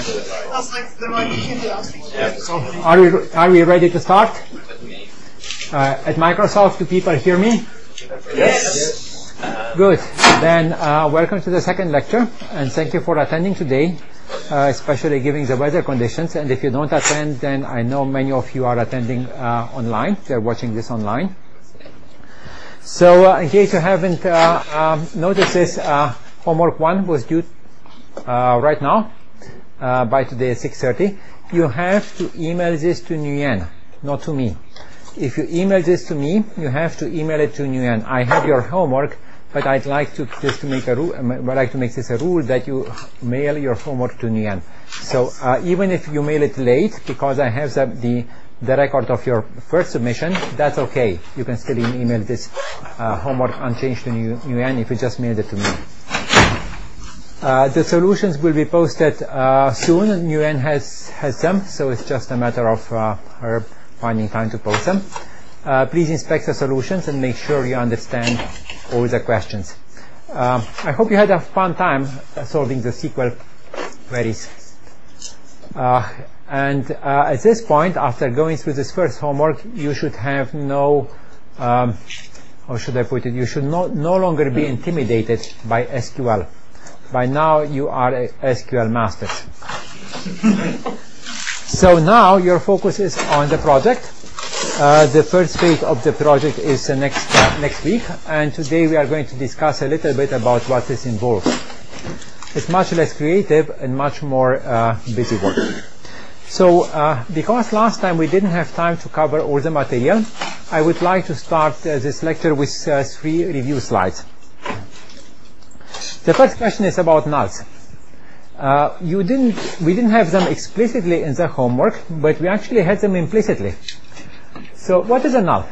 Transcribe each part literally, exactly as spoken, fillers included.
So are we, are we ready to start? Uh, at Microsoft, do people hear me? Yes. Good. Then uh, welcome to the second lecture, and thank you for attending today, uh, especially given the weather conditions. And if you don't attend, then I know many of you are attending uh, online. They're watching this online. So uh, in case you haven't uh, um, noticed this, uh, homework one was due uh, right now. Uh, by today at six thirty, you have to email this to Nguyen, not to me. If you email this to me, you have to email it to Nguyen. I have your homework, but I'd like to just to make a rule. I'd like to make this a rule that you mail your homework to Nguyen. So uh, even if you mail it late, because I have the, the the record of your first submission, that's okay. You can still email this uh, homework unchanged to Nguyen if you just mailed it to me. Uh, the solutions will be posted uh, soon. Nguyen has has them, so it's just a matter of uh, her finding time to post them. Uh, please inspect the solutions and make sure you understand all the questions. Um, I hope you had a fun time solving the S Q L queries. Uh, and uh, at this point, after going through this first homework, you should have no, um, how should I put it? You should no, no longer be intimidated by S Q L. By now, you are S Q L masters. So now your focus is on the project. Uh, the first phase of the project is uh, next uh, next week, and today we are going to discuss a little bit about what is involved. It's much less creative and much more uh, busy work. So uh, because last time we didn't have time to cover all the material, I would like to start uh, this lecture with uh, three review slides. The first question is about nulls. Uh, you didn't, we didn't have them explicitly in the homework, but we actually had them implicitly. So what is a null?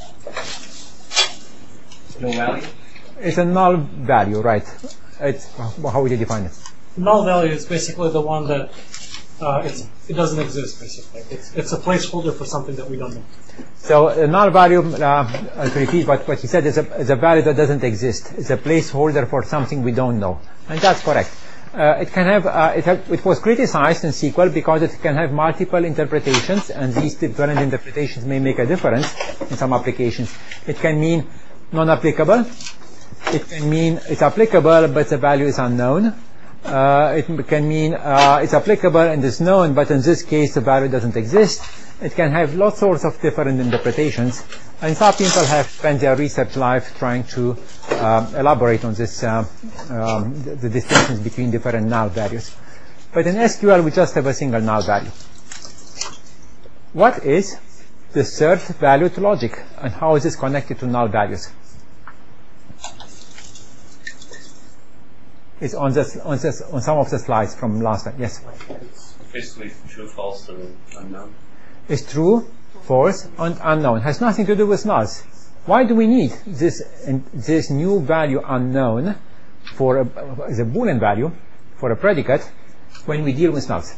No value? It's a null value, right? It's, how would you define it? Null value is basically the one that uh, it's, it doesn't exist, basically. It's, it's a placeholder for something that we don't know. So a null value, uh, to repeat what, what he said, is a, is a value that doesn't exist. It's a placeholder for something we don't know. And that's correct. Uh, it can have, uh, it, have, it was criticized in S Q L because it can have multiple interpretations, and these different interpretations may make a difference in some applications. It can mean non-applicable. It can mean it's applicable, but the value is unknown. Uh, it can mean uh, it's applicable and is known, but in this case the value doesn't exist. It can have lots sorts of different interpretations, and some people have spent their research life trying to uh, elaborate on this, uh, um, the, the distinctions between different null values. But in S Q L we just have a single null value. What is the third valued logic, and how is this connected to null values? It's on this, on this, on some of the slides from last time. Yes. Basically, true, false, and unknown. Is true, false, and unknown. Has nothing to do with nulls. Why do we need this this new value unknown for a, as a Boolean value for a predicate when we deal with nulls?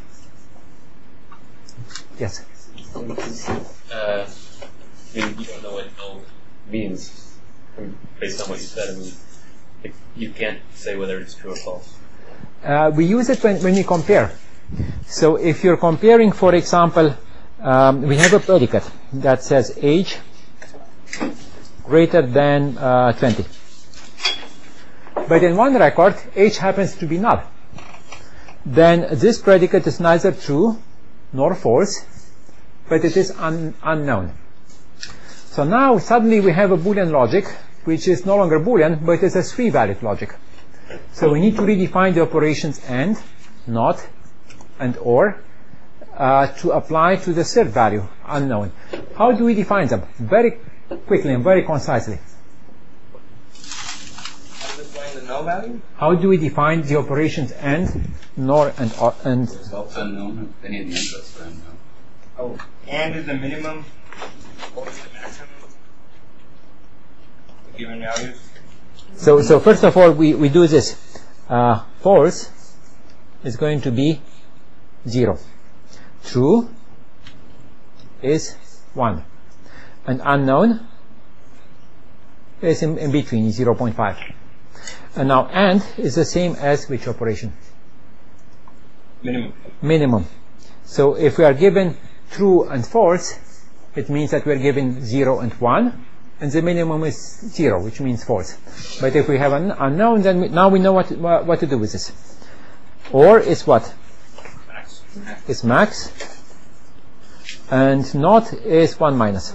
Yes. Uh, I mean, you don't know what null means based on what you said. I mean, it, you can't say whether it's true or false. Uh, we use it when, when we compare. So if you're comparing, for example, um, we have a predicate that says age greater than uh, twenty. But in one record, age happens to be null. Then this predicate is neither true nor false, but it is un unknown. So now suddenly we have a Boolean logic, which is no longer Boolean, but it's a three-valued logic. So we need to redefine the operations and, not, and or, uh, to apply to the third value, unknown. How do we define them? Very quickly and very concisely. How do we define the null value? How do we define the operations and, nor, and, or, and? It's also unknown if any of the inputs are unknown. Oh, and is the minimum or is the maximum of given values? So, so first of all, we, we do this. Uh, false is going to be zero. True is one. And unknown is in, in between, zero point five. And now and is the same as which operation? Minimum. Minimum. So if we are given true and false, it means that we are given zero and one, and the minimum is zero, which means false. But if we have an unknown, then we, now we know what, what to do with this. Or is what? Max. Is max, and not is one minus.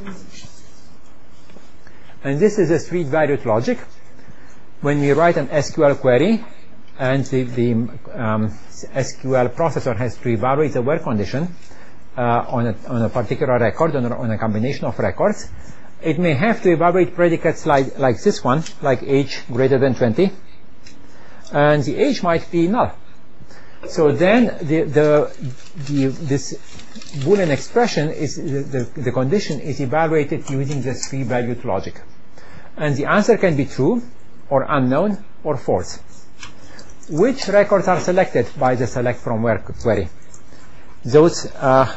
And this is a street-valued logic. When we write an S Q L query, and the, the um, S Q L processor has to evaluate the where condition uh, on, a, on a particular record, on a, on a combination of records, it may have to evaluate predicates like, like this one, like age greater than twenty, and the age might be null. So then the, the, the, this Boolean expression is the, the, the condition is evaluated using the three-valued logic, and the answer can be true or unknown or false. Which records are selected by the select from where query? Those uh,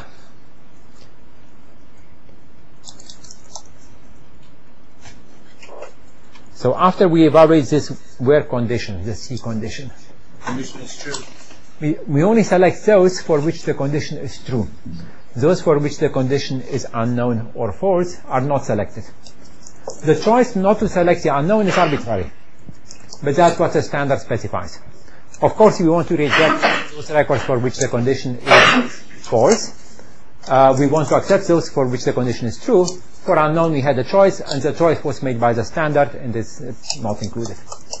so after we evaluate this where condition, the C condition, Condition is true. we, we only select those for which the condition is true. Those for which the condition is unknown or false are not selected. The choice not to select the unknown is arbitrary, but that's what the standard specifies. Of course, we want to reject those records for which the condition is false. Uh, we want to accept those for which the condition is true. For unknown, we had a choice, and the choice was made by the standard, and it's, it's not included.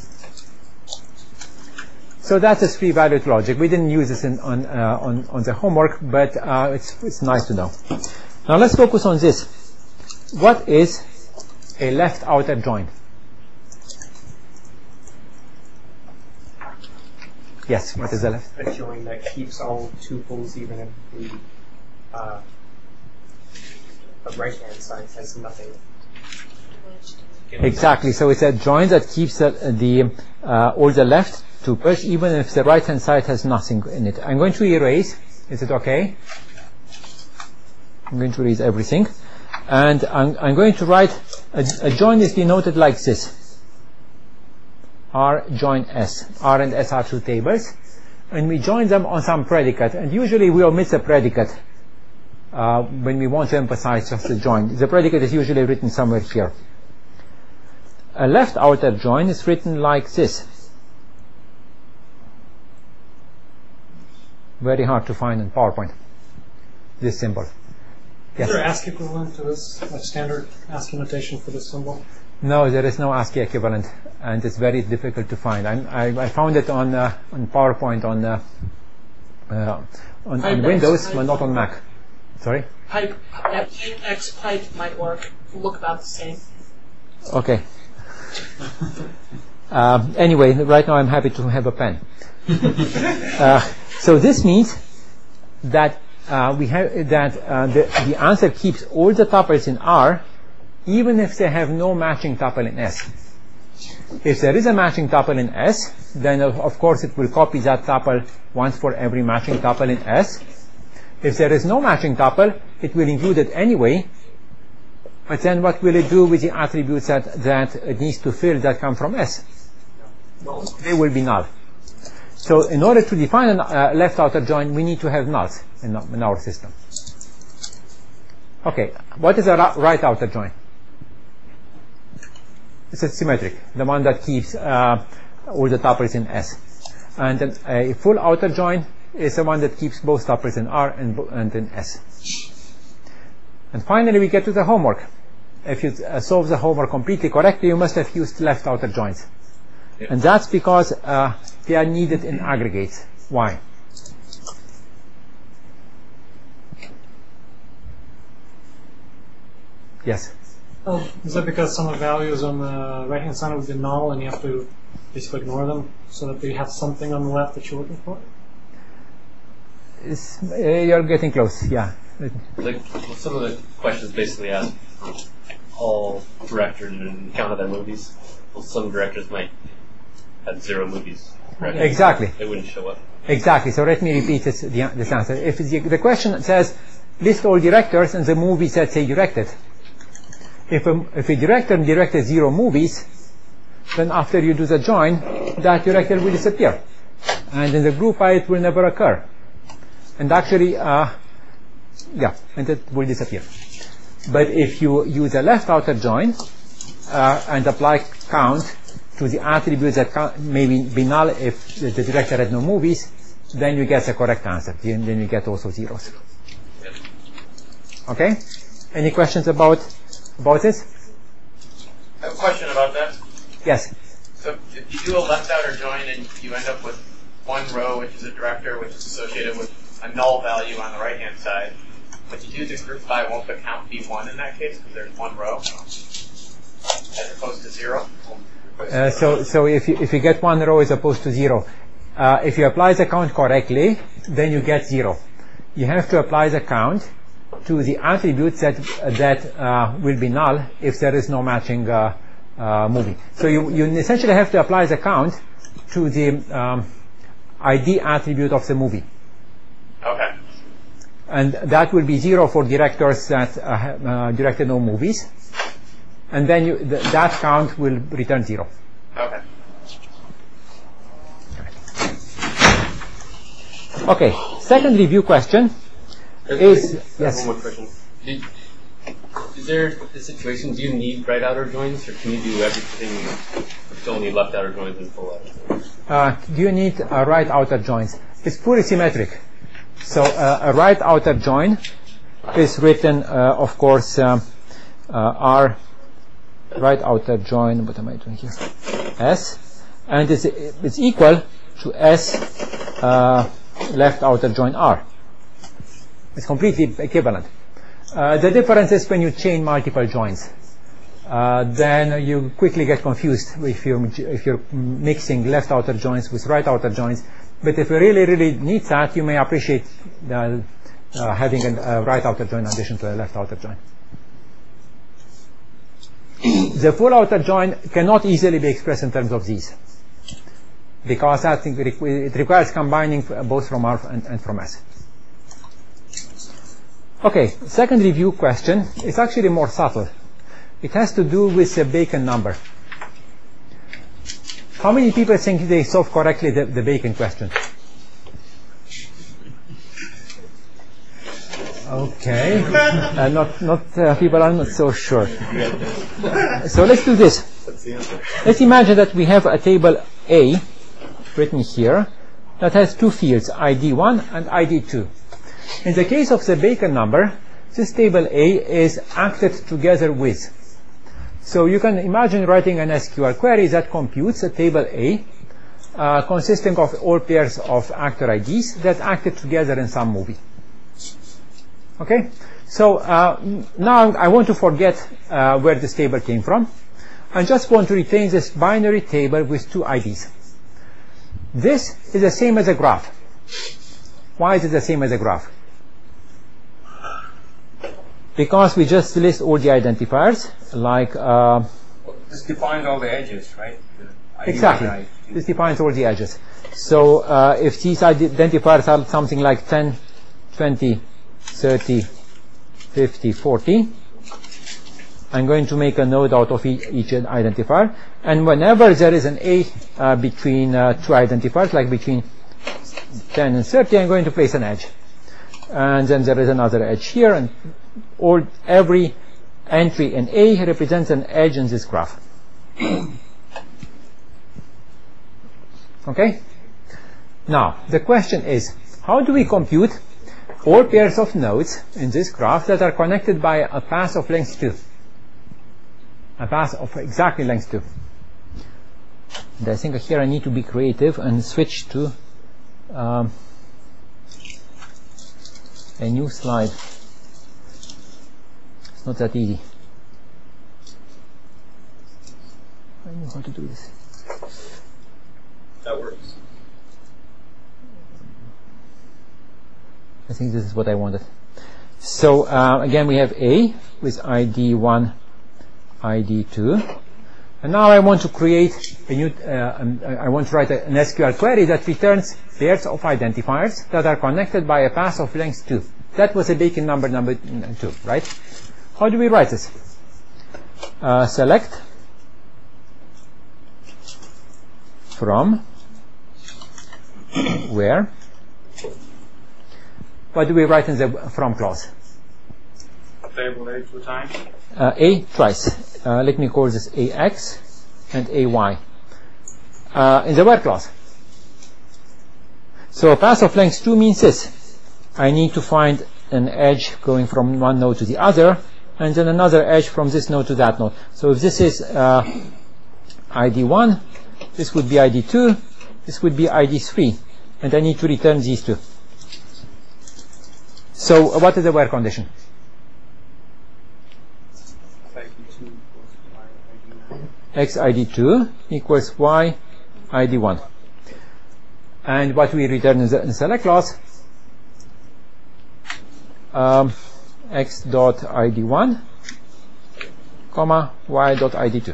So that's a three-valued logic. We didn't use this in, on, uh, on, on the homework, but uh, it's, it's nice to know. Now let's focus on this. What is a left outer join? Yes, what is the left? A join that keeps all tuples even if the, uh, the right-hand side has nothing. Exactly. So it's a join that keeps the, the uh, all the left tuples even if the right-hand side has nothing in it. I'm going to erase. Is it okay? I'm going to erase everything, and I'm, I'm going to write a, a join is denoted like this. R join S. R and S are two tables, and we join them on some predicate, and usually we omit the predicate uh, when we want to emphasize just the join. The predicate is usually written somewhere here. A left outer join is written like this. Very hard to find in PowerPoint, this symbol. Yes? Is there an ASCII equivalent to this, like standard ASCII notation for this symbol? No, there is no ASCII equivalent, and it's very difficult to find. I, I, I found it on uh, on PowerPoint on uh, uh, on, on Windows, but not on Mac. Sorry. Pipe, X pipe might work. Look about the same. Okay. uh, anyway, right now I'm happy to have a pen. uh, so this means that uh, we have that uh, the the answer keeps all the tuples in R, even if they have no matching tuple in S. If there is a matching tuple in S, then of, of course it will copy that tuple once for every matching tuple in S. If there is no matching tuple, it will include it anyway, but then what will it do with the attributes that, that it needs to fill that come from S? They will be null. So in order to define a uh, left outer join, we need to have nulls in, in our system. Okay, what is a right outer join? It's a symmetric, the one that keeps uh, all the tuples in S. And then a full outer join is the one that keeps both tuples in R and, and in S. And finally we get to the homework. If you uh, solve the homework completely correctly, you must have used left outer joins. Yep. And that's because uh, they are needed in aggregates. Why? Yes? Oh, is that because some of the values on the right-hand side would be null and you have to basically ignore them so that they have something on the left that you're looking for? It's, uh, you're getting close, yeah. Like, some of the questions basically ask for all directors and count of their movies. Well, some directors might have zero movies. Directors. Exactly. They wouldn't show up. Exactly. So let me repeat this, the, this answer. If the, the question says list all directors and the movie said say directed, if a, if a director directed zero movies, then after you do the join, that director will disappear, and in the group I it will never occur. and actually, uh, yeah, and it will disappear. But if you use a left outer join uh, and apply count to the attributes that may be null if the director had no movies, then you get the correct answer. Then you get also zeros. Okay? Any questions about about this? I have a question about that. Yes. So if you do a left outer join and you end up with one row, which is a director, which is associated with a null value on the right-hand side, but you do the group by, won't the count be one in that case because there's one row as opposed to zero? Uh, so so if you if you get one row as opposed to zero, uh, if you apply the count correctly, then you get zero. You have to apply the count to the attributes that uh, that uh, will be null if there is no matching uh, uh, movie. So you you essentially have to apply the count to the um, I D attribute of the movie. Okay. And that will be zero for directors that uh, uh, directed no movies, and then you, th that count will return zero. Okay. Okay. Second review question is yes. One more question. Did, is there a situation? Do you need right outer joins, or can you do everything with only left outer joins and full outer joins? Uh, do you need uh, right outer joins? It's fully symmetric. So uh, a right outer join is written, uh, of course, um, uh, R right outer join. What am I doing here? S, and it's it's equal to S uh, left outer join R. It's completely equivalent. Uh, the difference is when you chain multiple joins. Uh, then you quickly get confused if you're if you're mixing left outer joins with right outer joins. But if you really, really need that, you may appreciate the, uh, having a, a right outer join in addition to a left outer join. The full outer join cannot easily be expressed in terms of these, because I think it requires combining both from R and, and from S. Okay, second review question is actually more subtle. It has to do with the Bacon number. How many people think they solved correctly the, the Bacon question? Okay, uh, not not uh, people are not so sure. So let's do this. Let's imagine that we have a table A written here that has two fields, I D one and I D two. In the case of the Bacon number, this table A is acted together with. So you can imagine writing an S Q L query that computes a table A uh, consisting of all pairs of actor I Ds that acted together in some movie. Okay? So uh, now I want to forget uh, where this table came from. I just want to retain this binary table with two I Ds. This is the same as a graph. Why is it the same as a graph? Because we just list all the identifiers, like... Uh, this defines all the edges, right? The exactly. This defines all the edges. So uh, if these identifiers are something like ten, twenty, thirty, fifty, forty, I'm going to make a node out of each, each identifier. And whenever there is an A uh, between uh, two identifiers, like between ten and thirty, I'm going to place an edge. And then there is another edge here, and all, every entry in A represents an edge in this graph. Okay? Now, the question is, how do we compute all pairs of nodes in this graph that are connected by a path of length two? A path of exactly length two. And I think here I need to be creative and switch to um, a new slide. It's not that easy. I know how to do this. That works. I think this is what I wanted. So uh, again, we have A with I D one, I D two, and now I want to create a new. Uh, um, I want to write a, an S Q L query that returns pairs of identifiers that are connected by a path of length two. That was a Bacon number number two, right? How do we write this? Uh, select from where what do we write in the from clause? Variable A two times. Uh, a twice. Uh, let me call this ax and ay. Uh, in the where clause. So a path of length two means this. I need to find an edge going from one node to the other, and then another edge from this node to that node. So if this is uh, I D one, this would be I D two, this would be I D three, and I need to return these two. So uh, what is the where condition? X I D two equals Y I D one. And what we return in the, in the select clause, um, X dot I D one, comma, Y dot I D two.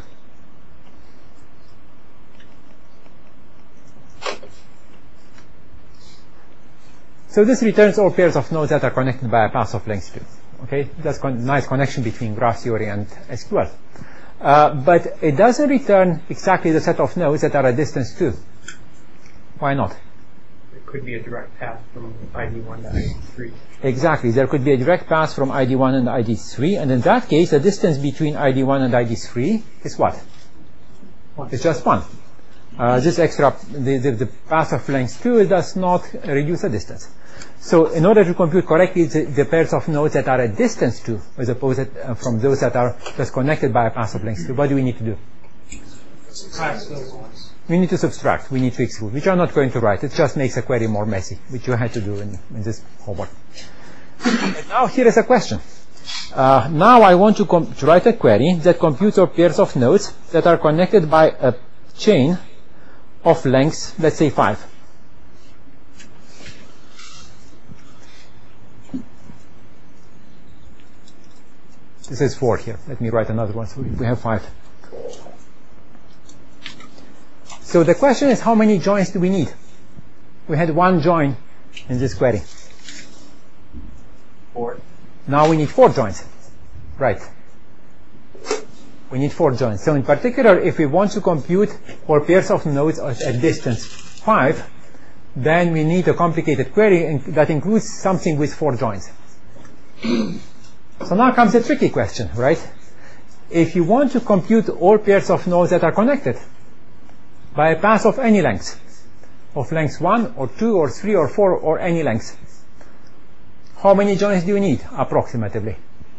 So this returns all pairs of nodes that are connected by a path of length two. Okay, that's a nice connection between graph theory and S Q L. Uh, but it doesn't return exactly the set of nodes that are at distance two. Why not? It could be a direct path from I D one to I D three. Exactly. There could be a direct path from I D one and I D three, and in that case, the distance between I D one and I D three is what? One. It's just one. Uh, this extra, the, the, the path of length two does not reduce the distance. So in order to compute correctly the, the pairs of nodes that are at distance two, as opposed to, uh, from those that are just connected by a path of length two, what do we need to do? Subtract those ones. We need to subtract, we need to exclude, which I'm not going to write. It just makes a query more messy, which you had to do in, in this homework. And now here is a question. Uh, now I want to, com to write a query that computes all pairs of nodes that are connected by a chain of length, let's say five. This is four here. Let me write another one. So we have five. So the question is, how many joins do we need? We had one join in this query. Four. Now we need four joins. Right. We need four joins. So in particular, if we want to compute for pairs of nodes at distance five, then we need a complicated query that includes something with four joins. So now comes the tricky question, right? If you want to compute all pairs of nodes that are connected by a path of any length, of length one or two or three or four or any length, how many joins do you need approximately?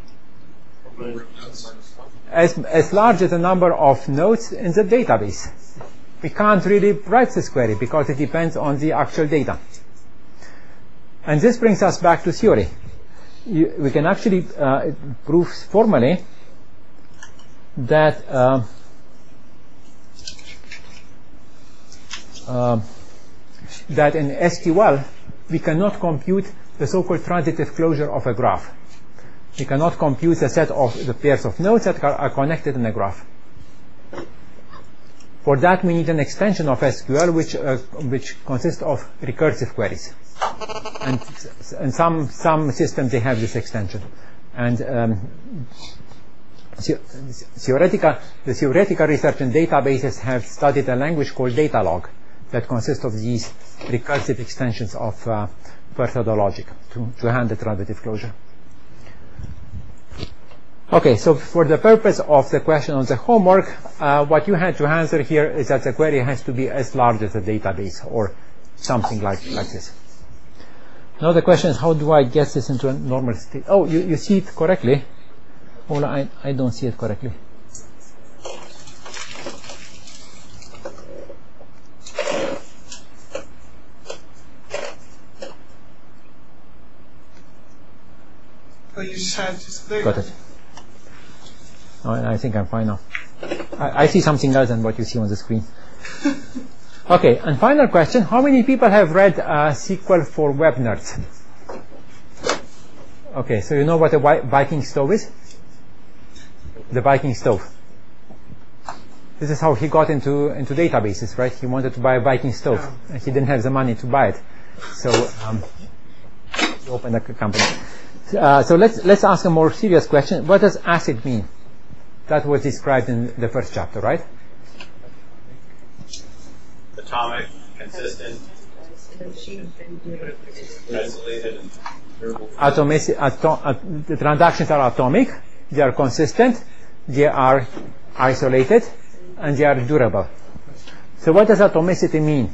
As, as large as the number of nodes in the database. We can't really write this query because it depends on the actual data. And this brings us back to theory. You, we can actually uh, prove formally that uh, uh, that in S Q L we cannot compute the so-called transitive closure of a graph. We cannot compute the set of the pairs of nodes that are, are connected in a graph. For that we need an extension of S Q L which uh, which consists of recursive queries. And, and some some systems they have this extension, and um, theoretical the theoretical research in databases have studied a language called Datalog that consists of these recursive extensions of uh, further logic to, to handle transitive closure. Okay, so for the purpose of the question on the homework, uh, what you had to answer here is that the query has to be as large as a database or something like like this. Now the question is, how do I get this into a normal state? Oh, you, you see it correctly. Oh, I, I don't see it correctly. Oh, you just had just there. Got it. Oh, I think I'm fine now. I, I see something else than what you see on the screen. Okay, and final question. How many people have read uh, S Q L for Web Nerds? Okay, so you know what a Viking stove is? The Viking stove. This is how he got into, into databases, right? He wanted to buy a Viking stove, and he didn't have the money to buy it. So um, he opened a company. Uh, so let's, let's ask a more serious question. What does ACID mean? That was described in the first chapter, right? Atomic, consistent, isolated, atomic, atom, uh, the transactions are atomic, they are consistent, they are isolated, and they are durable. So what does atomicity mean?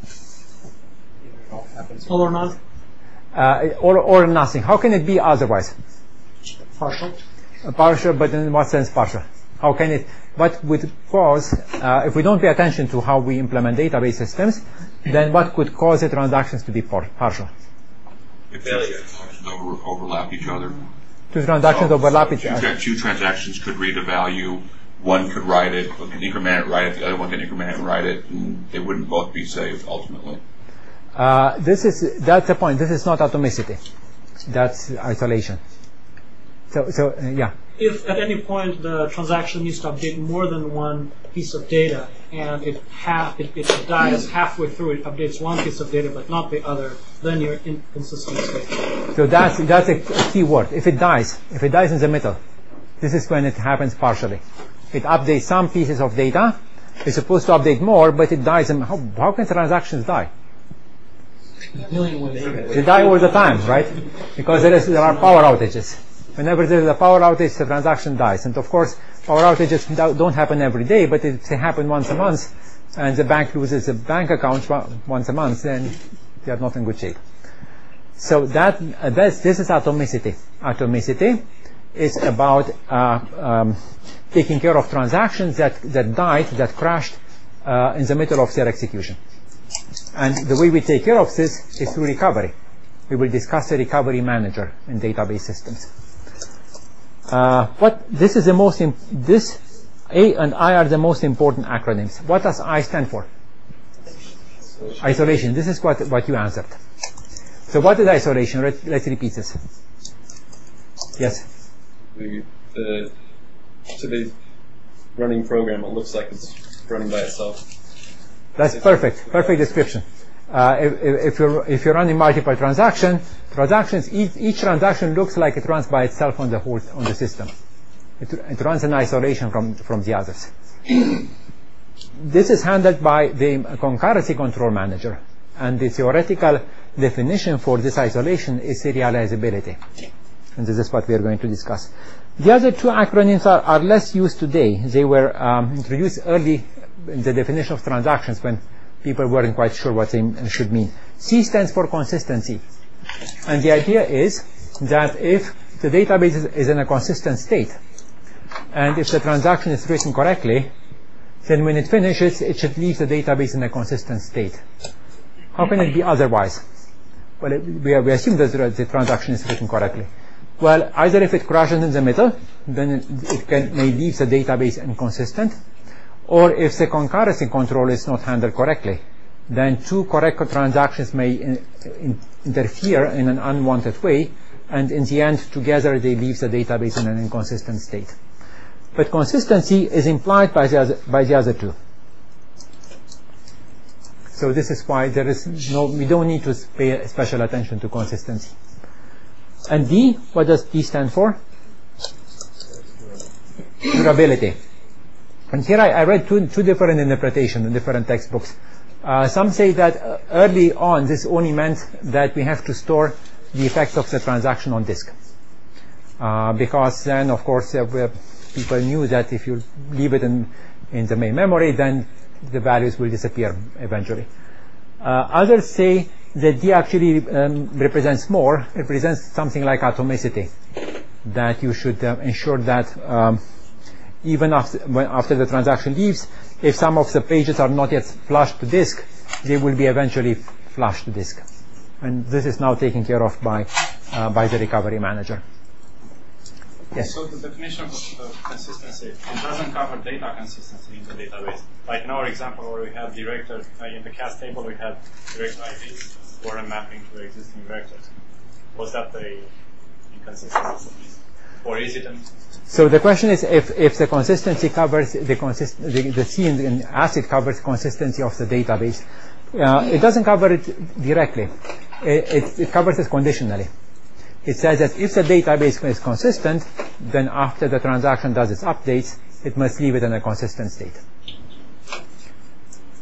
All or none? Uh, or, or nothing. How can it be otherwise? Partial. Uh, partial, but in what sense partial? How can it, what would cause, uh, if we don't pay attention to how we implement database systems, then what could cause the transactions to be par partial? If two transactions over, overlap each other. Two transactions so, overlap so each two, other. Two transactions could read a value. One could write it, one can increment it, write it. The other one can increment it and write it, and they wouldn't both be saved ultimately. Uh, this is that's the point. This is not atomicity. That's isolation. So, so uh, yeah. If at any point the transaction needs to update more than one piece of data, and it half it, it dies halfway through, it updates one piece of data but not the other, then you're in inconsistent state. So that's that's a key word. If it dies, if it dies in the middle, this is when it happens partially. It updates some pieces of data. It's supposed to update more, but it dies. And how, how can transactions die? They die all the time, right? Because there, is, there are power outages. Whenever there is a power outage, the transaction dies. And of course, power outages don't happen every day, but if they happen once a month, and the bank loses a bank account once a month, then they are not in good shape. So that uh, that's, this is atomicity. Atomicity is about uh, um, taking care of transactions that, that died, that crashed uh, in the middle of their execution. And the way we take care of this is through recovery. We will discuss a recovery manager in database systems. Uh, what this is the most imp this A and I are the most important acronyms. What does I stand for? Isolation. Isolation. This is what what you answered. So what is isolation? Let's, let's repeat this. Yes. The, the today's running program, it looks like it's running by itself. That's perfect. Perfect description. Uh, if, if you're if you're running multiple transaction transactions, each, each transaction looks like it runs by itself on the whole on the system. It, it runs in isolation from from the others. This is handled by the concurrency control manager, and the theoretical definition for this isolation is serializability. And this is what we are going to discuss. The other two acronyms are, are less used today. They were um, introduced early in the definition of transactions when people weren't quite sure what they should mean. C stands for consistency. And the idea is that if the database is, is in a consistent state, and if the transaction is written correctly, then when it finishes, it should leave the database in a consistent state. How can it be otherwise? Well, it, we, we assume that the transaction is written correctly. Well, either if it crashes in the middle, then it, it can, may leave the database inconsistent, or if the concurrency control is not handled correctly, then two correct transactions may in, in, interfere in an unwanted way, and in the end, together they leave the database in an inconsistent state. But consistency is implied by the other, by the other two. So this is why there is no, we don't need to pay special attention to consistency. And D, what does D stand for? Durability. And here I, I read two, two different interpretations in different textbooks. Uh, some say that uh, early on this only meant that we have to store the effects of the transaction on disk. Uh, because then, of course, uh, people knew that if you leave it in, in the main memory, then the values will disappear eventually. Uh, others say that D actually um, represents more, it represents something like atomicity, that you should uh, ensure that um, even after, when, after the transaction leaves, if some of the pages are not yet flushed to disk, they will be eventually flushed to disk. And this is now taken care of by, uh, by the recovery manager. Yes? So the definition of, of consistency, it doesn't cover data consistency in the database. Like in our example where we had director, uh, in the cast table we had director I Ds for a mapping to existing vectors. Was that the inconsistency? Or is it an... So the question is if, if the consistency covers the, consist the, the C in, in ACID covers consistency of the database. Uh, it doesn't cover it directly. It, it, it covers it conditionally. It says that if the database is consistent, then after the transaction does its updates, it must leave it in a consistent state.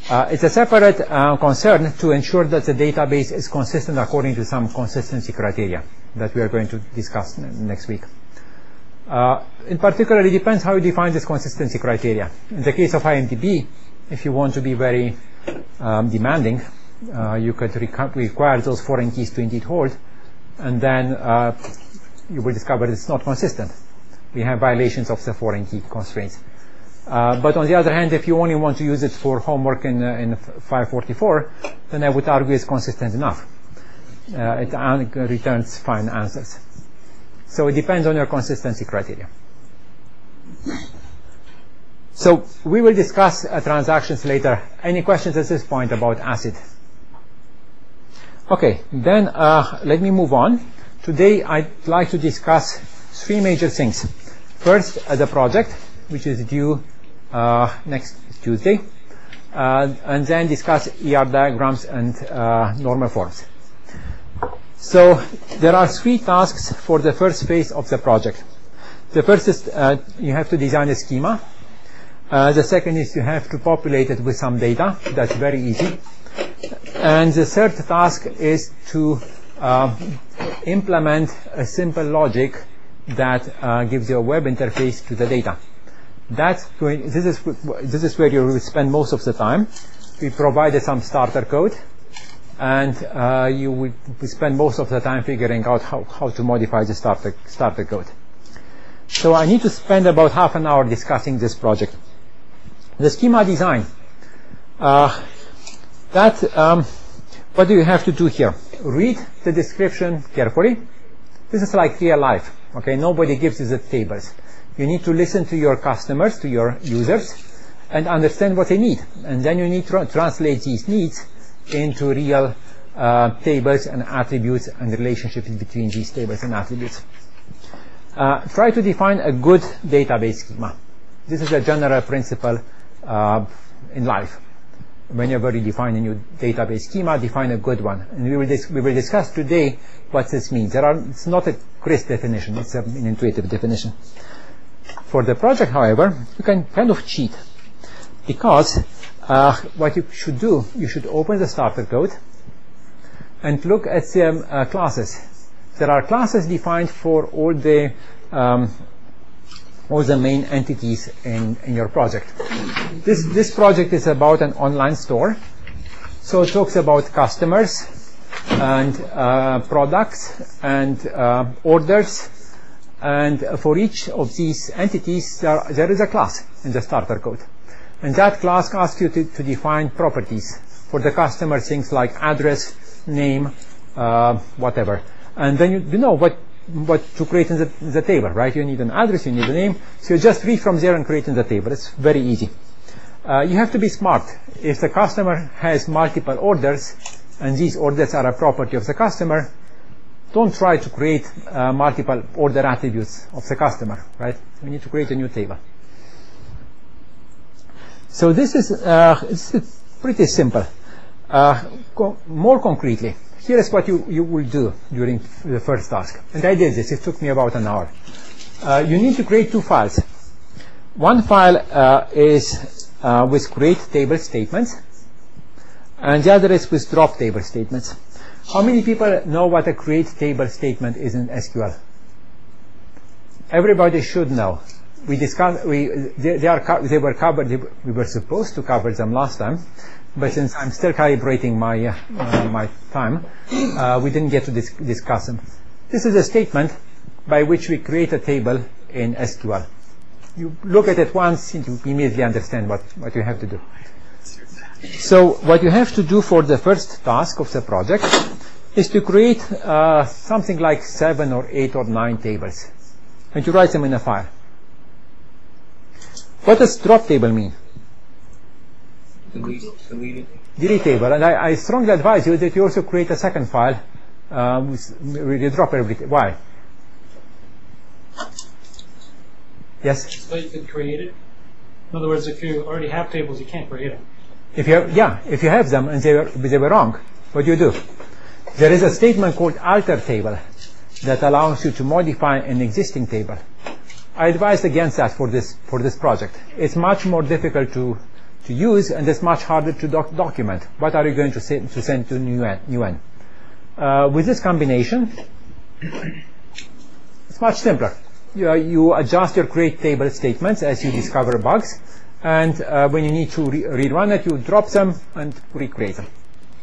Uh, it's a separate uh, concern to ensure that the database is consistent according to some consistency criteria that we are going to discuss n- next week. Uh, in particular, it depends how you define this consistency criteria. In the case of IMDb, if you want to be very um, demanding, uh, you could requ- require those foreign keys to indeed hold, and then uh, you will discover it's not consistent. We have violations of the foreign key constraints. Uh, but on the other hand, if you only want to use it for homework in, uh, in five forty-four, then I would argue it's consistent enough. Uh, it uh, returns fine answers. So it depends on your consistency criteria. So we will discuss uh, transactions later. Any questions at this point about ACID? Okay, then uh, let me move on. Today I'd like to discuss three major things. First, uh, the project, which is due uh, next Tuesday, uh, and then discuss E R diagrams and uh, normal forms. So there are three tasks for the first phase of the project. The first is uh, you have to design a schema. Uh, the second is you have to populate it with some data. That's very easy. And the third task is to uh, implement a simple logic that uh, gives you a web interface to the data. That's going, this is this is where you will spend most of the time. We provided some starter code, and uh, you will spend most of the time figuring out how, how to modify the starter starter code. So I need to spend about half an hour discussing this project. The schema design. Uh, that um, what do you have to do here? Read the description carefully. This is like real life. Okay, nobody gives you the tables. You need to listen to your customers, to your users, and understand what they need. And then you need to translate these needs into real uh, tables and attributes and relationships between these tables and attributes. Uh, try to define a good database schema. This is a general principle uh, in life. Whenever you define a new database schema, define a good one. And we will, dis we will discuss today what this means. There are, it's not a crisp definition, it's a, an intuitive definition. For the project, however, you can kind of cheat. Because uh, what you should do, you should open the starter code and look at the um, uh, classes. There are classes defined for all the um, all the main entities in, in your project. This, this project is about an online store. So it talks about customers and uh, products and uh, orders. And for each of these entities, there, there is a class in the starter code. And that class asks you to, to define properties. For the customer, things like address, name, uh, whatever. And then you, you know what what to create in the, the table, right? You need an address, you need a name. So you just read from there and create in the table. It's very easy. Uh, you have to be smart. If the customer has multiple orders, and these orders are a property of the customer, don't try to create uh, multiple order attributes of the customer, right? We need to create a new table. So this is uh, it's, it's pretty simple. Uh, co more concretely, here is what you, you will do during the first task. And I did this. It took me about an hour. Uh, you need to create two files. One file uh, is uh, with create table statements, and the other is with drop table statements. How many people know what a create table statement is in S Q L? Everybody should know. We discussed. We they, they are they were covered. They, we were supposed to cover them last time. But since I'm still calibrating my uh, uh, my time, uh, we didn't get to dis discuss them. This is a statement by which we create a table in S Q L. You look at it once, and you immediately understand what, what you have to do. So what you have to do for the first task of the project is to create uh, something like seven or eight or nine tables. And you write them in a file. What does drop table mean? Delete, delete. Delete table, and I, I strongly advise you that you also create a second file um, with, with you drop everything. Why? Yes? So you can create it. In other words, if you already have tables, you can't create them. If you have, yeah, if you have them and they were, they were wrong, what do you do? There is a statement called alter table that allows you to modify an existing table. I advise against that for this for this project. It's much more difficult to to use, and it's much harder to doc document. What are you going to, say, to send to new N? New N? Uh, with this combination, it's much simpler. You, uh, you adjust your create table statements as you discover bugs, and uh, when you need to re rerun it, you drop them and recreate them.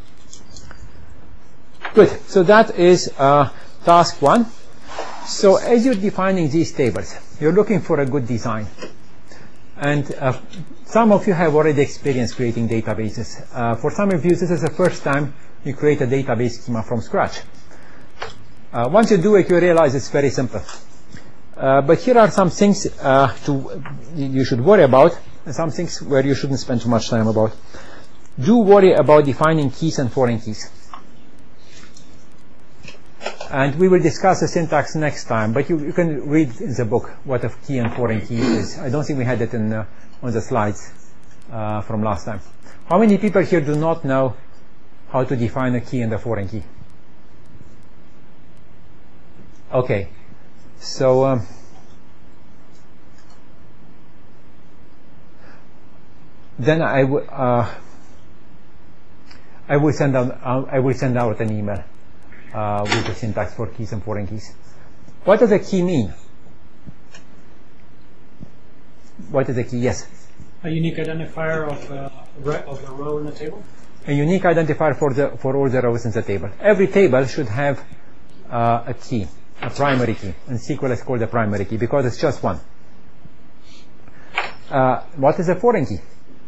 Good. So that is uh, task one. So as you're defining these tables, you're looking for a good design. And uh, some of you have already experienced creating databases. Uh, for some of you, this is the first time you create a database schema from scratch. Uh, once you do it, you realize it's very simple. Uh, but here are some things uh, to, you should worry about, and some things where you shouldn't spend too much time about. Do worry about defining keys and foreign keys. And we will discuss the syntax next time, but you, you can read in the book what a key and foreign key is. I don't think we had it in, uh, on the slides uh, from last time. How many people here do not know how to define a key and a foreign key? Okay, so um, then I will uh, I will send out uh, I will send out an email uh, with the syntax for keys and foreign keys. What does a key mean? What is a key? Yes. A unique identifier of uh, of a row in the table. A unique identifier for the for all the rows in the table. Every table should have uh, a key, a primary key. In S Q L it's called a primary key because it's just one. Uh, what is a foreign key?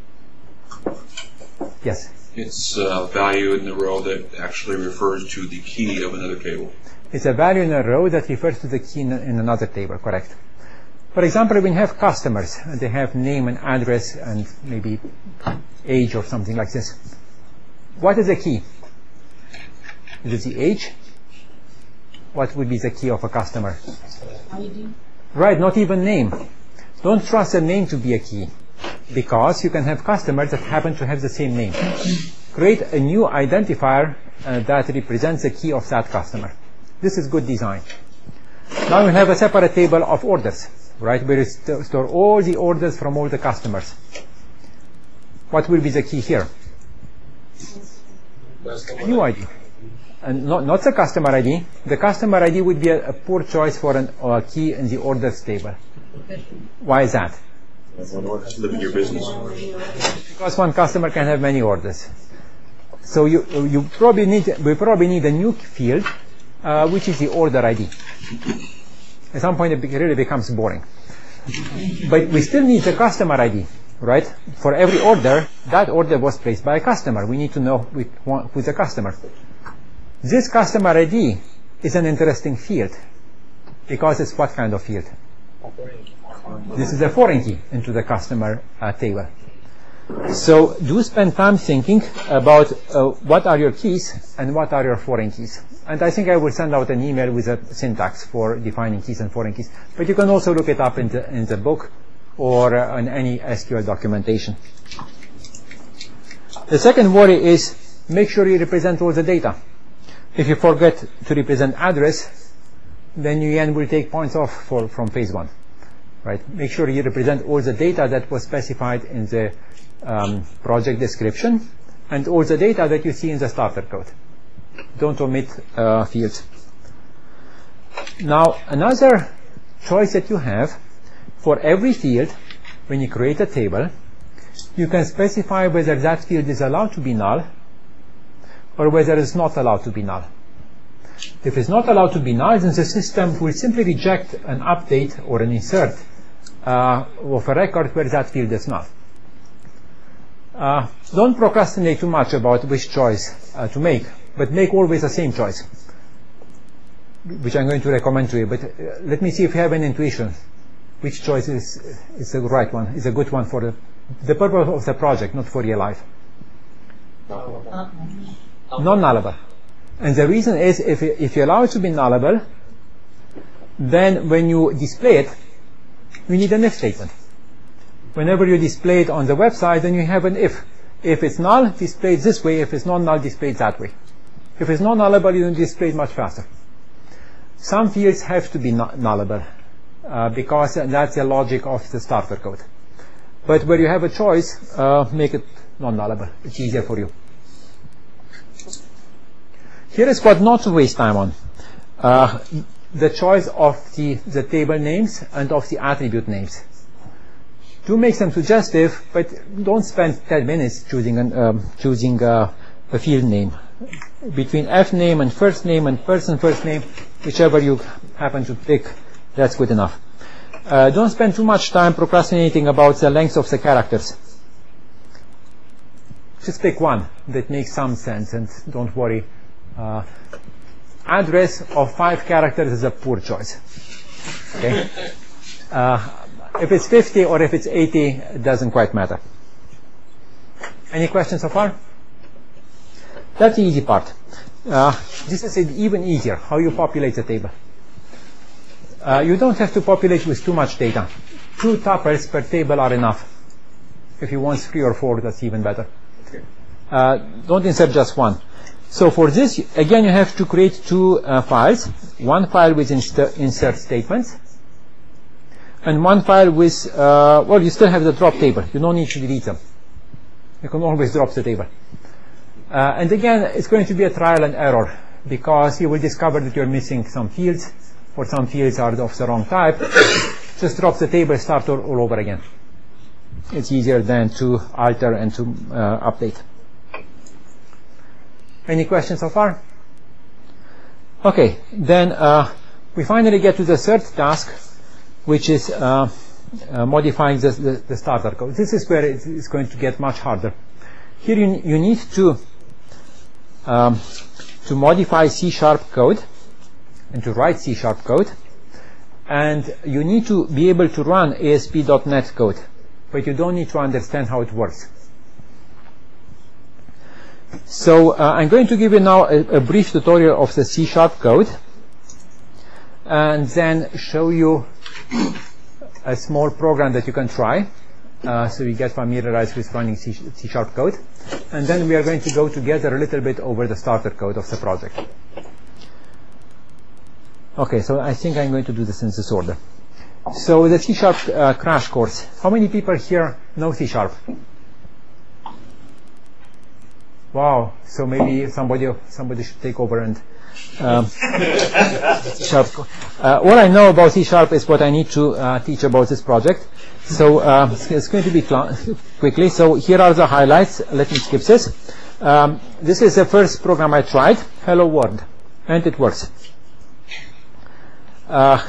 Yes. It's a value in the row that actually refers to the key of another table. It's a value in a row that refers to the key in, in another table, correct. For example, when you have customers, and they have name and address and maybe age or something like this. What is the key? Is it the age? What would be the key of a customer? I D. Right, not even name. Don't trust a name to be a key, because you can have customers that happen to have the same name. Create a new identifier uh, that represents the key of that customer. This is good design. Now we have a separate table of orders, right, where you st store all the orders from all the customers. What will be the key here? A new I D. And not, not the customer I D. The customer I D would be a, a poor choice for an, uh, key in the orders table. Why is that? Live in your business. Because one customer can have many orders. So you you probably need we probably need a new field, uh, which is the order I D. At some point, it really becomes boring. But we still need the customer I D, right? For every order, that order was placed by a customer. We need to know who's the customer. This customer I D is an interesting field because it's what kind of field? This is a foreign key into the customer uh, table. So do spend time thinking about uh, what are your keys and what are your foreign keys. And I think I will send out an email with a syntax for defining keys and foreign keys. But you can also look it up in the, in the book or uh, in any S Q L documentation. The second worry is make sure you represent all the data. If you forget to represent address, then U N will take points off for, from phase one. Right? Make sure you represent all the data that was specified in the um, project description and all the data that you see in the starter code. Don't omit uh, fields. Now, another choice that you have, for every field, when you create a table, you can specify whether that field is allowed to be null or whether it's not allowed to be null. If it's not allowed to be null, then the system will simply reject an update or an insert uh, of a record where that field is null. Uh, don't procrastinate too much about which choice uh, to make, but make always the same choice, which I'm going to recommend to you. But uh, let me see if you have an intuition. Which choice is, is the right one, is a good one for the, the purpose of the project, not for real life? Non-nullable. And the reason is, if, if you allow it to be nullable, then when you display it, you need an if statement. Whenever you display it on the website, then you have an if. If it's null, display it this way. If it's non-null, display it that way. If it's non-nullable, you can display it much faster. Some fields have to be nullable, uh, because that's the logic of the starter code. But where you have a choice, uh, make it non-nullable. It's easier for you. Here is what not to waste time on. Uh, the choice of the, the table names and of the attribute names. Do make them suggestive, but don't spend ten minutes choosing, an, um, choosing uh, a field name. Between F name and first name and person first name, whichever you happen to pick, that's good enough. Uh, don't spend too much time procrastinating about the length of the characters. Just pick one that makes some sense, and don't worry. Uh, address of five characters is a poor choice. Okay? Uh, if it's fifty or if it's eighty, it doesn't quite matter. Any questions so far? That's the easy part. Uh, this is even easier, how you populate the table. Uh, you don't have to populate with too much data. Two tuples per table are enough. If you want three or four, that's even better. Uh, don't insert just one. So for this, again, you have to create two uh, files. One file with inst insert statements, and one file with, uh, well, you still have the drop table. You don't need to delete them. You can always drop the table. Uh, and again, it's going to be a trial and error, because you will discover that you're missing some fields, or some fields are of the wrong type. Just drop the table, start all, all over again. It's easier than to alter and to uh, update. Any questions so far? Okay, then uh, we finally get to the third task, which is uh, uh, modifying the, the, the starter code. This is where it's going to get much harder. Here you, you need to um, to modify C sharp code and to write C sharp code, and you need to be able to run A S P dot net code, but you don't need to understand how it works. So uh, I'm going to give you now a, a brief tutorial of the C sharp code, and then show you a small program that you can try, uh, so you get familiarized with running C, C sharp code, and then we are going to go together a little bit over the starter code of the project. Okay, so I think I'm going to do this in this order. So the C sharp uh, crash course. How many people here know C sharp? Wow, so maybe somebody somebody should take over and um, C sharp. Uh, all I know about C sharp is what I need to uh, teach about this project. So uh, it's going to be quickly. So here are the highlights. Let me skip this. Um, this is the first program I tried, Hello World, and it works. Uh,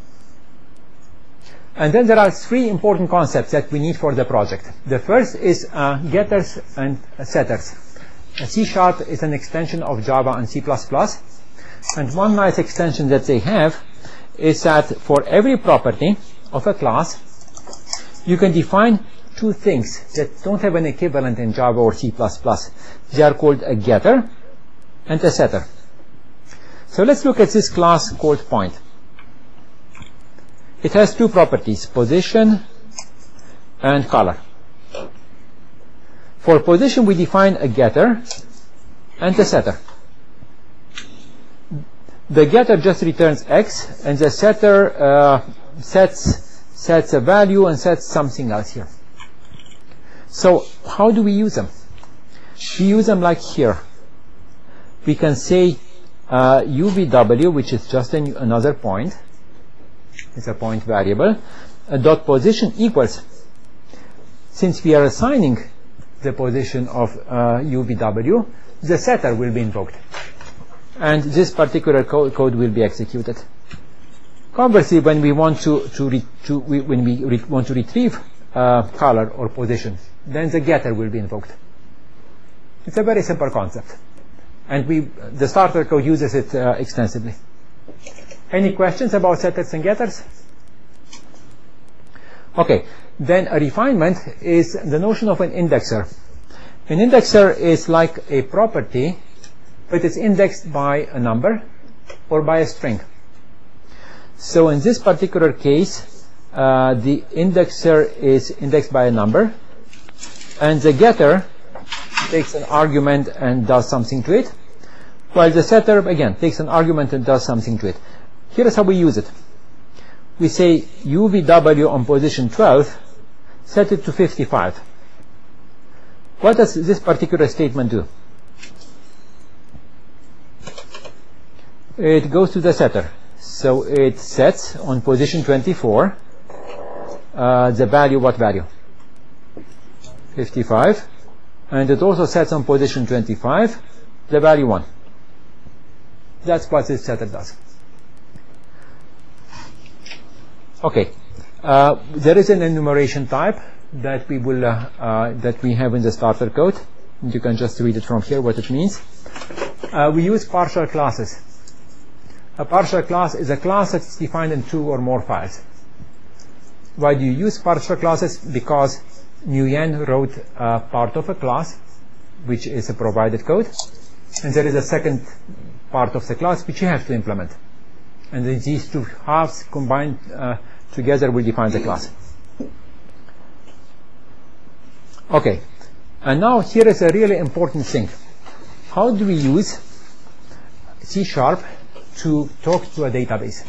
and then there are three important concepts that we need for the project. The first is uh, getters and setters. C sharp is an extension of Java and C plus plus, and one nice extension that they have is that for every property of a class you can define two things that don't have an equivalent in Java or C plus plus. They are called a getter and a setter. So let's look at this class called point. It has two properties, position and color. For position, we define a getter and a setter. The getter just returns X, and the setter uh, sets sets a value and sets something else here. So how do we use them? We use them like here. We can say uh, U V W, which is just an, another point. It's a point variable. A dot position equals. Since we are assigning the position of uh, U V W, the setter will be invoked, and this particular co code will be executed. Conversely, when we want to, to, re to we, when we re want to retrieve uh, color or position, then the getter will be invoked. It's a very simple concept, and we the starter code uses it uh, extensively. Any questions about setters and getters? Okay. Then a refinement is the notion of an indexer. An indexer is like a property, but it's indexed by a number or by a string. So in this particular case, uh, the indexer is indexed by a number, and the getter takes an argument and does something to it, while the setter, again, takes an argument and does something to it. Here is how we use it. We say U V W on position twelve set it to fifty-five. What does this particular statement do? It goes to the setter. So it sets on position twenty-four uh, the value, what value? fifty-five. And it also sets on position twenty-five the value one. That's what this setter does. Okay. Uh, there is an enumeration type that we will uh, uh, that we have in the starter code. You can just read it from here what it means. Uh, we use partial classes. A partial class is a class that's defined in two or more files. Why do you use partial classes? Because Nguyen wrote uh, part of a class, which is a provided code, and there is a second part of the class which you have to implement. And then these two halves combined uh, together will define the class. Okay, and now here is a really important thing. How do we use C sharp to talk to a database?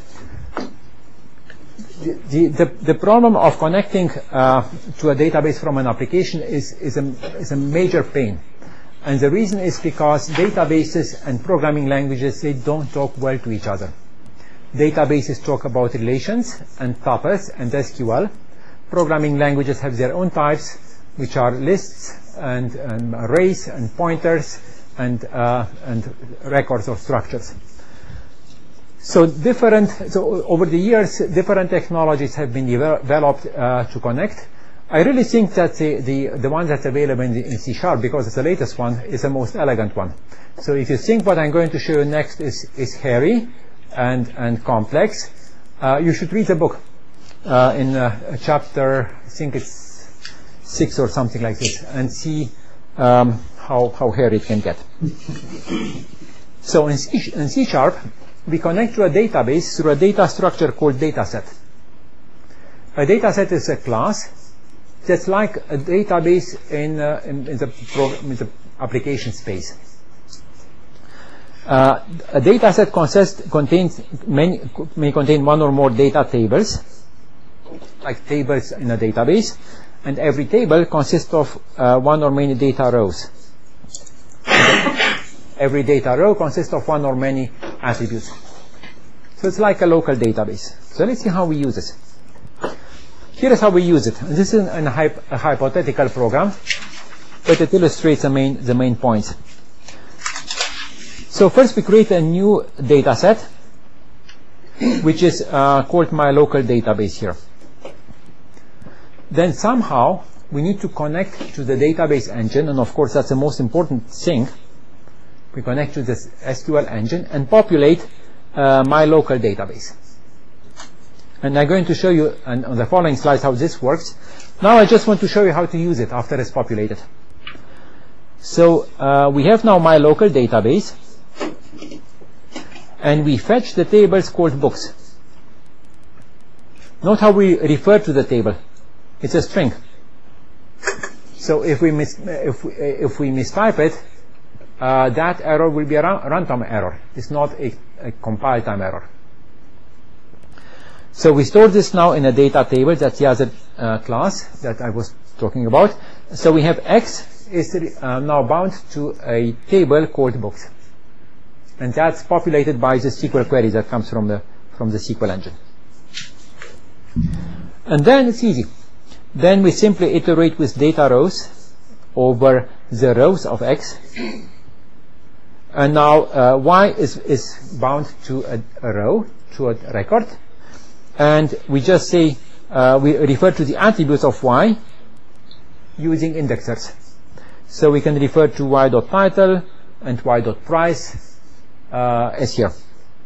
The, the, the, the problem of connecting uh, to a database from an application is, is, a, is a major pain. And the reason is because databases and programming languages, they don't talk well to each other. Databases talk about relations and tuples and S Q L. Programming languages have their own types, which are lists and, and arrays and pointers and, uh, and records or structures. So different, so over the years, different technologies have been developed uh, to connect. I really think that the, the, the one that's available in, the, in C sharp, because it's the latest one, is the most elegant one. So if you think what I'm going to show you next is, is hairy and, and complex, uh, you should read the book uh, in uh, chapter, I think it's six or something like this, and see um, how, how hairy it can get. So in C, in C sharp, we connect to a database through a data structure called dataset. A dataset is a class that's like a database in, uh, in, in, the, pro in the application space. Uh, a dataset consists, contains many, may contain one or more data tables, like tables in a database, and every table consists of uh, one or many data rows. Every data row consists of one or many attributes. So it's like a local database. So let's see how we use this. Here is how we use it. This is an, hyp a hypothetical program, but it illustrates the main, the main points. So first we create a new data set, which is uh, called my local database here. Then somehow we need to connect to the database engine, and of course that's the most important thing. We connect to this S Q L engine and populate uh, my local database. And I'm going to show you on, on the following slides how this works. Now I just want to show you how to use it after it's populated. So uh, we have now my local database, and we fetch the tables called books. Note how we refer to the table. It's a string. So if we mis if we, if we mistype it, uh, that error will be a run runtime error. It's not a, a compile time error. So we store this now in a data table. That's the other uh, class that I was talking about. So we have X is uh, now bound to a table called books, and that's populated by the S Q L query that comes from the from the S Q L engine. And then it's easy. Then we simply iterate with data rows over the rows of X. And now uh, Y is, is bound to a, a row, to a record. And we just say, uh, we refer to the attributes of Y using indexers. So we can refer to Y.title and Y.price uh, as here.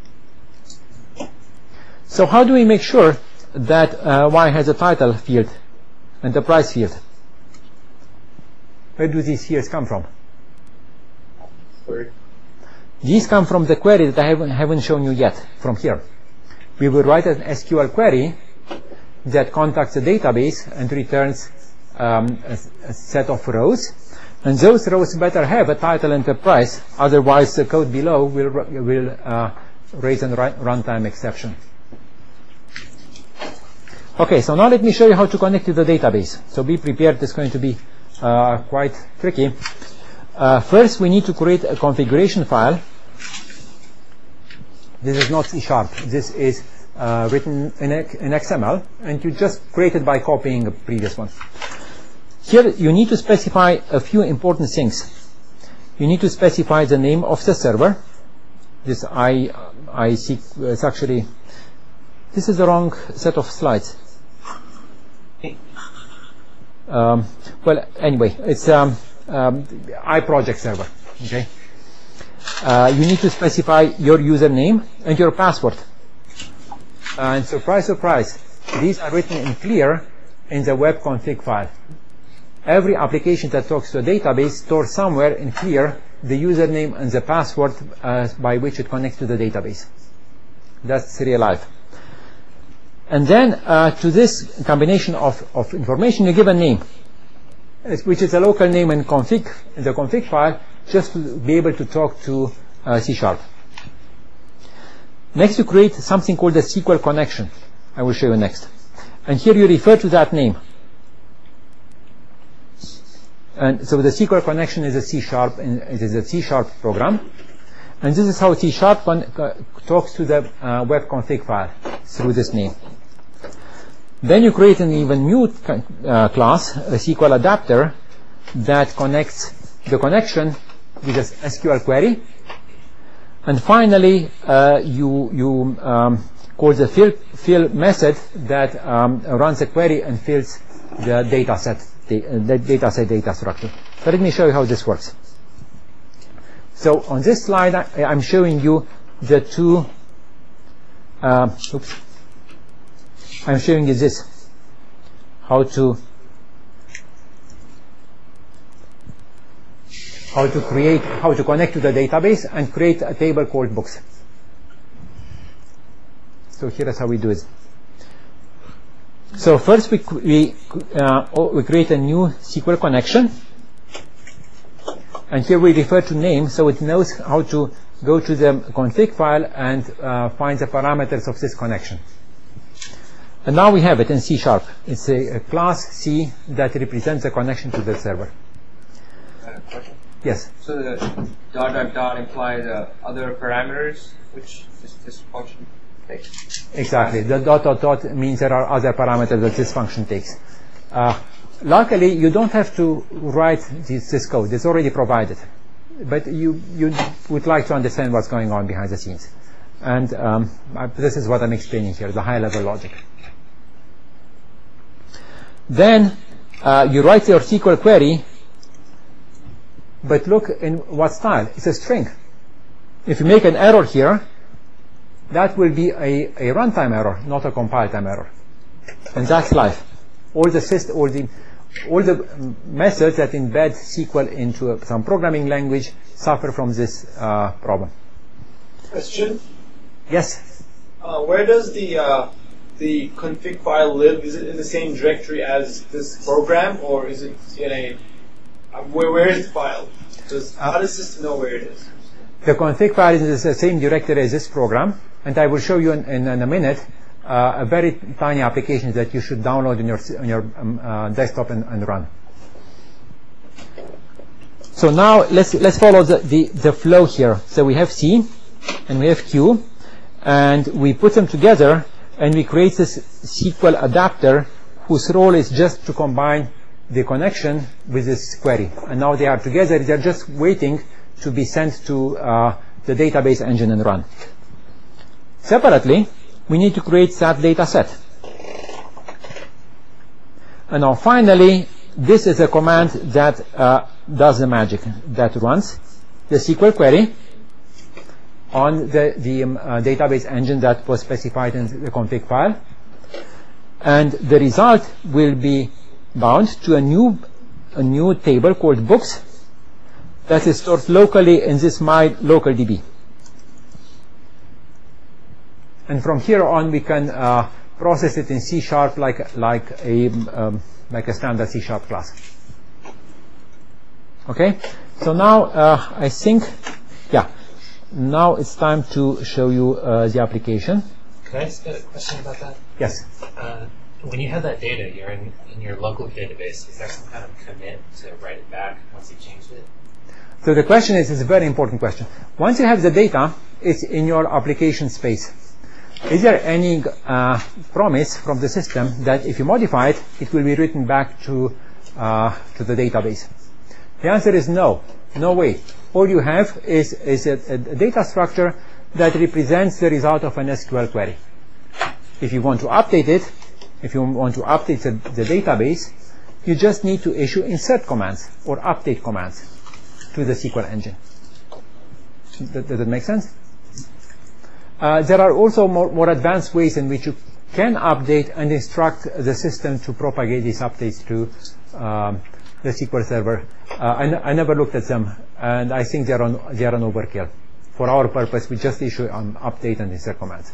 So how do we make sure that uh, Y has a title field and the price field? Where do these fields come from? Query. These come from the query that I haven't, haven't shown you yet, from here. We will write an S Q L query that contacts the database and returns um, a, a set of rows. And those rows better have a title and a price, otherwise the code below will, will uh, raise a runtime exception. Okay, so now let me show you how to connect to the database. So be prepared, it's going to be uh, quite tricky. Uh, first, we need to create a configuration file. This is not C sharp. This is uh, written in, in X M L, and you just create it by copying the previous one. Here, you need to specify a few important things. You need to specify the name of the server. This I, I see, it's actually, this is the wrong set of slides. Um, well, anyway, it's um, um, iProject server. Okay. Uh, you need to specify your username and your password. And surprise, surprise, these are written in clear in the web config file. Every application that talks to a database stores somewhere in clear the username and the password uh, by which it connects to the database. That's real life. And then uh, to this combination of, of information, you give a name, which is a local name in config, in the config file, just to be able to talk to uh, C sharp. Next, you create something called a S Q L connection. I will show you next. And here you refer to that name. And so the S Q L connection is a C sharp, it is a C sharp program. And this is how C sharp uh, talks to the uh, web config file through this name. Then you create an even new uh, class, a S Q L adapter, that connects the connection with a S Q L query. And finally, uh, you, you um, call the fill, fill method that um, runs a query and fills the data set, the, uh, the data set data structure. So let me show you how this works. So on this slide, I, I'm showing you the two, uh, oops, I'm showing you this, how to how to create, how to connect to the database and create a table called books. So here is how we do it. So first we we uh, we create a new S Q L connection, and here we refer to name, so it knows how to go to the config file and uh, find the parameters of this connection. And now we have it in C sharp. It's a, a class C that represents a connection to the server. Uh, question? Yes. So the dot dot dot imply the other parameters which this, this function takes? Exactly. The dot dot dot means there are other parameters that this function takes. Uh, luckily, you don't have to write this, this code. It's already provided. But you, you would like to understand what's going on behind the scenes. And um, I, this is what I'm explaining here, the high-level logic. Then uh, you write your S Q L query, but look in what style. It's a string. If you make an error here, that will be a, a runtime error, not a compile time error. And that's life. All the syst all the all the methods that embed S Q L into a, some programming language suffer from this uh, problem. Question? Yes. Uh, where does the uh, the config file live? Is it in the same directory as this program, or is it in a uh, where? Where is the file? Does, uh, how does the system know where it is? The config file is in the same directory as this program, and I will show you in, in, in a minute uh, a very tiny application that you should download on your on your um, uh, desktop and, and run. So now let's let's follow the, the the flow here. So we have C and we have Q, and we put them together, and we create this S Q L adapter whose role is just to combine the connection with this query. And now they are together. They're just waiting to be sent to uh, the database engine and run. Separately, we need to create that data set. And now finally, this is a command that uh, does the magic, that runs the S Q L query on the, the um, uh, database engine that was specified in the config file. And the result will be bound to a new, a new table called books that is stored locally in this my local D B. And from here on, we can uh, process it in C sharp like like a um, like a standard C sharp class. Okay. So now uh, I think, yeah. Now it's time to show you uh, the application. Can I ask a question about that? Yes. Uh, when you have that data, you're in, in your local database. Is there some kind of commit to write it back once you changed it? So the question is, is a very important question. Once you have the data, it's in your application space. Is there any uh, promise from the system that if you modify it, it will be written back to uh, to the database? The answer is no. No way. All you have is, is a, a data structure that represents the result of an S Q L query. If you want to update it, if you want to update the, the database, you just need to issue insert commands or update commands to the S Q L engine. Does, does that make sense? Uh, there are also more, more advanced ways in which you can update and instruct the system to propagate these updates to um, the S Q L Server. Uh, I, n I never looked at them, and I think they're on they're on overkill. For our purpose, we just issue an update and insert commands.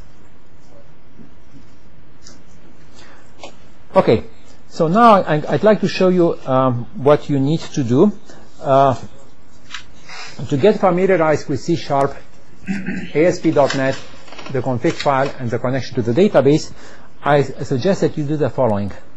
Okay, so now I, I'd like to show you um, what you need to do uh, to get familiarized with C Sharp, A S P dot net, the config file, and the connection to the database. I suggest that you do the following.